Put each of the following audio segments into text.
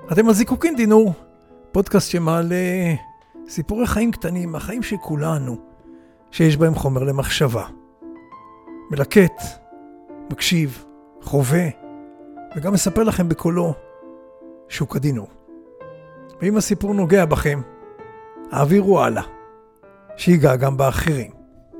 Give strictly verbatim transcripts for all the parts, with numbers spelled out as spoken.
אתם על זיקוקין דינור, פודקאסט שמעלה סיפורי חיים קטנים, החיים של כולנו, שיש בהם חומר למחשבה. מלקט, מקשיב, חווה, וגם מספר לכם בקולו שוק הדינור. ואם הסיפור נוגע בכם, העבירו הלאה, שיגע גם באחרים.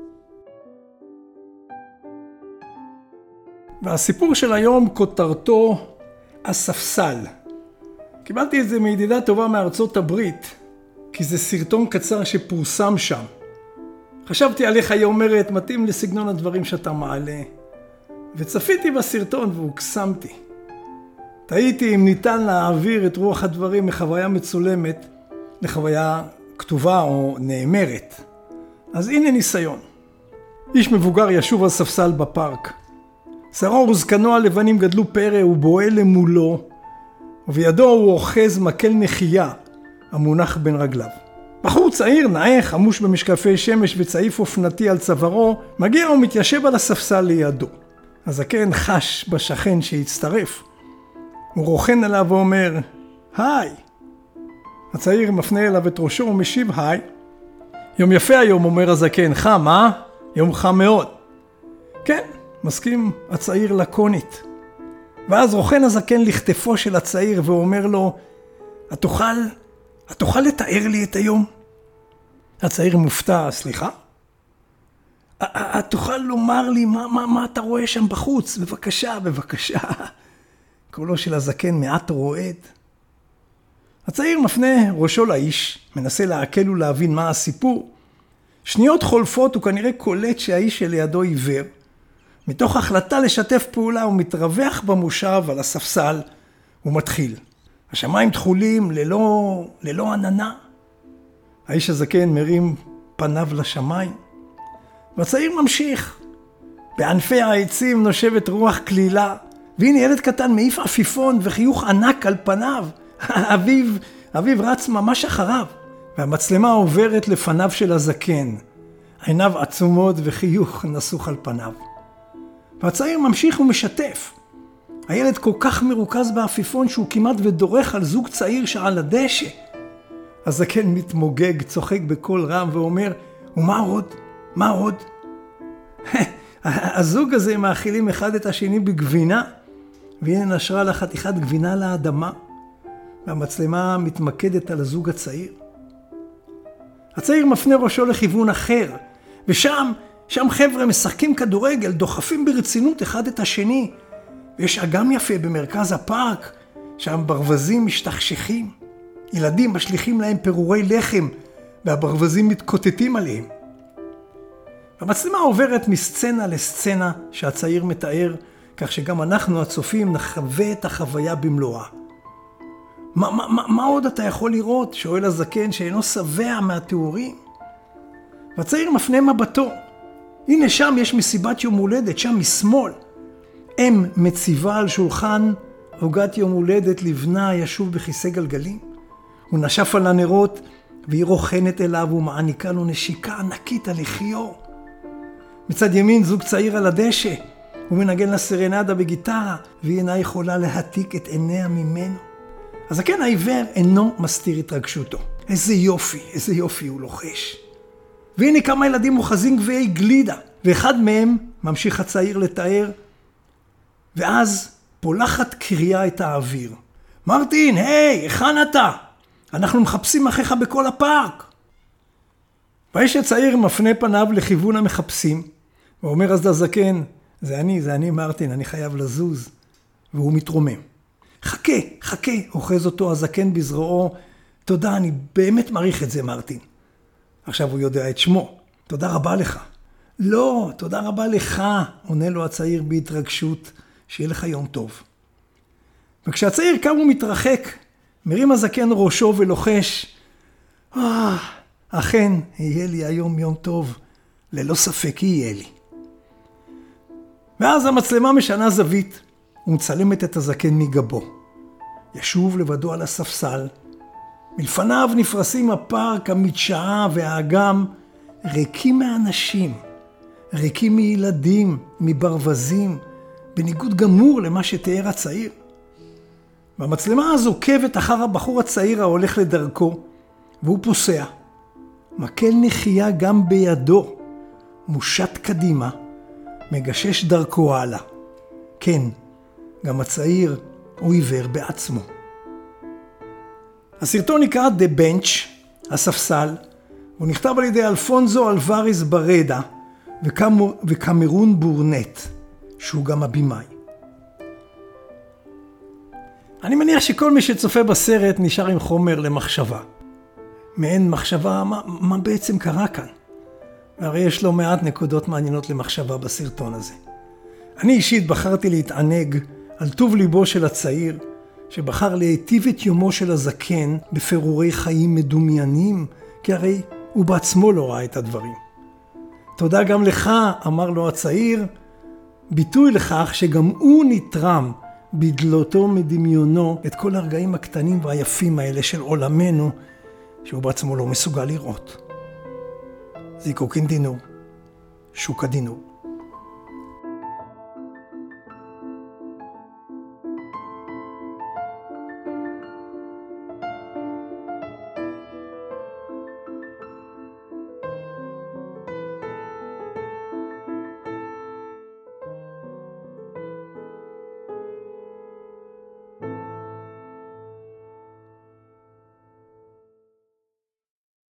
והסיפור של היום כותרתו הספסל. קיבלתי את זה מידידה טובה מארצות הברית, כי זה סרטון קצר שפורסם שם. חשבתי עליך, היא אומרת, מתאים לסגנון הדברים שאתה מעלה. וצפיתי בסרטון והוקסמתי. תהיתי אם ניתן להעביר את רוח הדברים מחוויה מצולמת לחוויה כתובה או נאמרת. אז הנה ניסיון. איש מבוגר ישוב על ספסל בפארק. שערו וזקנו הלבנים גדלו פרא ובועל למולו, ובידו הוא אוחז מקל נחייה המונח בין רגליו. בחור צעיר, נאה, חמוש במשקפי שמש וצעיף אופנתי על צווארו, מגיע ומתיישב על הספסל לידו. הזקן חש בשכן שהצטרף. הוא רוכן עליו ואומר, היי. הצעיר מפנה אליו את ראשו ומשיב, היי. יום יפה היום, אומר הזקן, חם, אה? יום חם מאוד. כן, מסכים הצעיר לקונית. ואז רוכן הזקן לכתפו של הצעיר ואומר לו, את תוכל, את תוכל לתאר לי את היום? הצעיר מופתע, סליחה? את תוכל לומר לי מה, מה, מה אתה רואה שם בחוץ? בבקשה, בבקשה. קולו של הזקן מעט רועד. הצעיר מפנה ראשו לאיש, מנסה להקל ולהבין מה הסיפור. שניות חולפות הוא כנראה קולט שהאיש שלידו עיוור. מתוך החלטה לשתף פעולה הוא מתרווח במושב על הספסל ומתחיל. השמיים תחולים ללא, ללא עננה. האיש הזקן מרים פניו לשמיים. והצעיר ממשיך. בענפי העצים נושבת רוח כלילה. והנה ילד קטן מעיף עפיפון וחיוך ענק על פניו. אביו, אביו רץ ממש אחריו. והמצלמה עוברת לפניו של הזקן. עיניו עצומות וחיוך נסוך על פניו. והצעיר ממשיך ומשתף. הילד כל כך מרוכז בעפיפון שהוא כמעט ודורך על זוג צעיר שעל הדשא. הזקן מתמוגג, צוחק בקול רם ואומר, ומה עוד? מה עוד? הזוג הזה מאכילים אחד את השני בגבינה, והנה נשרה לה חתיכת גבינה לאדמה, והמצלמה מתמקדת על הזוג הצעיר. הצעיר מפנה ראשו לכיוון אחר, ושם, שם חבר'ה משחקים כדורגל, דוחפים ברצינות אחד את השני, ויש אגם יפה במרכז הפארק, שם ברווזים משתכשכים. ילדים משליכים להם פירורי לחם, והברווזים מתקוטטים עליהם. המצלמה עוברת מסצנה לסצנה שהצעיר מתאר, כך שגם אנחנו הצופים נחווה את החוויה במלואה. מה, מה, מה, מה עוד אתה יכול לראות? שואל הזקן שאינו שבע מהתיאורים. והצעיר מפנה מבטו. הנה שם יש מסיבת יום הולדת, שם משמאל. אם מציבה על שולחן עוגת יום הולדת לבנה ישוב בכיסא גלגלים. הוא נשף על הנרות והיא רוחנת אליו ומעניקה לו נשיקה ענקית על לחיו. מצד ימין זוג צעיר על הדשא. הוא מנגן לסרנדה בגיטרה והיא אינה יכולה להעתיק את עיניה ממנו. הזקן העיוור אינו מסתיר התרגשותו. איזה יופי, איזה יופי הוא לוחש. והנה כמה ילדים מוחזים גביעי גלידה, ואחד מהם ממשיך הצעיר לתאר, ואז פולחת קריאה את האוויר. מרטין, היי, היכן אתה? אנחנו מחפשים אחיך בכל הפארק. והאיש הצעיר מפנה פניו לכיוון המחפשים, ואומר אז לזקן, זה אני, זה אני מרטין, אני חייב לזוז. והוא מתרומם. חכה, חכה, אוחז אותו הזקן בזרועו, תודה, אני באמת מעריך את זה מרטין. עכשיו הוא יודע את שמו. תודה רבה לך. לא, תודה רבה לך, עונה לו הצעיר בהתרגשות, שיהיה לך יום טוב. וכשהצעיר קם ומתרחק, מרים הזקן ראשו ולוחש, אה, אכן, יהיה לי היום יום טוב, ללא ספק יהיה לי. ואז המצלמה משנה זווית, ומצלמת את הזקן מגבו. ישוב לבדו על הספסל, מלפניו נפרסים הפארק, המדשאה והאגם, ריקים מאנשים, ריקים מילדים, מברווזים, בניגוד גמור למה שתיאר הצעיר. והמצלמה הזו עוקבת אחר הבחור הצעיר ההולך לדרכו, והוא פוסע. מקל נחייה גם בידו, מושט קדימה, מגשש דרכו הלאה. כן, גם הצעיר הוא עיוור בעצמו. הסרטון נקרא The Bench, הספסל, הוא נכתב על ידי אלפונזו אלוורז ברדה וקמרון בורנט, שהוא גם הבימאי. אני מניח שכל מי שצופה בסרט נשאר עם חומר למחשבה. מעין מחשבה, מה, מה בעצם קרה כאן? והרי יש לו מעט נקודות מעניינות למחשבה בסרטון הזה. אני אישית בחרתי להתענג על טוב ליבו של הצעיר, שבחר להיטיב את יומו של הזקן בפירורי חיים מדומיינים, כי הרי הוא בעצמו לא ראה את הדברים. תודה גם לך, אמר לו הצעיר, ביטוי לכך שגם הוא נתרם בדלותו מדמיונו את כל הרגעים הקטנים והיפים האלה של עולמנו, שהוא בעצמו לא מסוגל לראות. זיקוקין דינור, שוקה דינור.